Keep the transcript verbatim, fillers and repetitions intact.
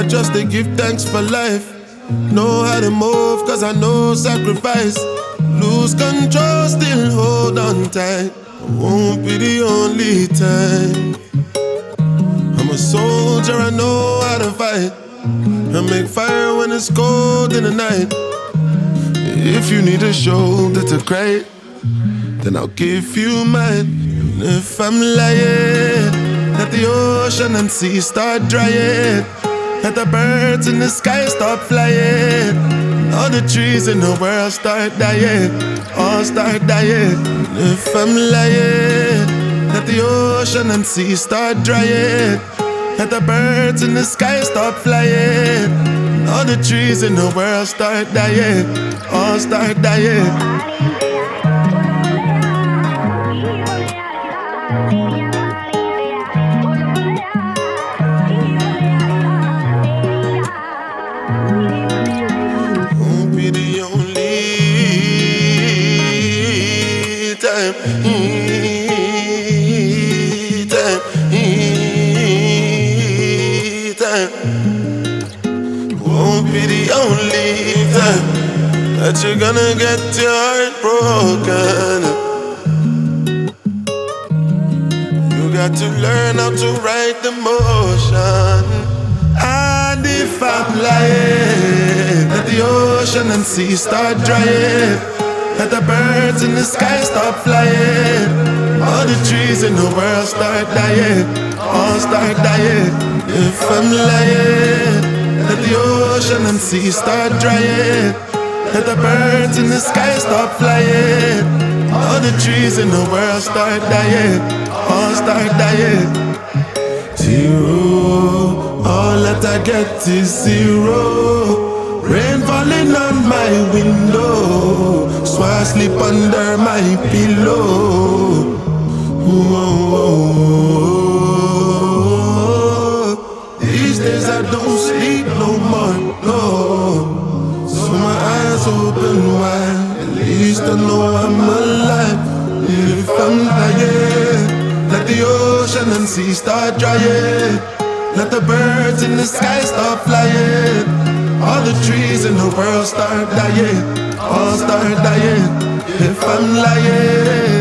just to give thanks for life. Know how to move, cause I know sacrifice. Lose control, still hold on tight. It won't be the only time. I'm a soldier, I know how to fight. I make fire when it's cold in the night. If you need a shoulder to cry, then I'll give you mine. And if I'm lying, let the ocean and sea start drying. Let the birds in the sky stop flying. All the trees in the world start dying. All start dying. And if I'm lying, let the ocean and sea start drying. Let the birds in the sky stop flying. All the trees in the world start dying. All start dying. Won't be the only time. Time. Time. Won't be the only time that you're gonna get your heart broken. You got to learn how to write the motion. And if I'm lying, let the ocean and sea start drying. Let the birds in the sky stop flying. All the trees in the world start dying. All start dying. If I'm lying, let the ocean and sea start drying. Let the birds in the sky stop flying. All the trees in the world start dying. All start dying. Zero, all that I get is zero. Rain falling on my window, so I sleep under my pillow. Whoa. These days I don't sleep no more, no. So my eyes open wide, at least I know I'm alive. If I'm lying, let the ocean and sea start drying. Let the birds in the sky stop flying. All the trees in the world start dying. All start dying. If I'm lying.